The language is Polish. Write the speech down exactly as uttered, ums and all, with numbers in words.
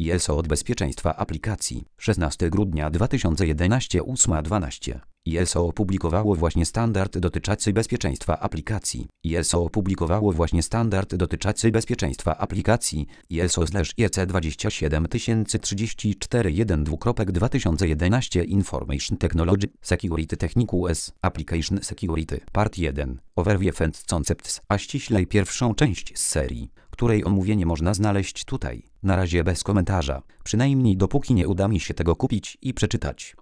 I S O od bezpieczeństwa aplikacji. szesnastego grudnia dwa tysiące jedenastego ósma dwanaście. I S O opublikowało właśnie standard dotyczący bezpieczeństwa aplikacji. I S O opublikowało właśnie standard dotyczący bezpieczeństwa aplikacji. I S O/E C dwadzieścia siedem tysięcy trzydzieści cztery jeden dwa tysiące jedenaście Information Technology Security Technicus Application Security Part jeden Overview and Concepts, a ściślej pierwszą część z serii, której omówienie można znaleźć tutaj, na razie bez komentarza, przynajmniej dopóki nie uda mi się tego kupić i przeczytać.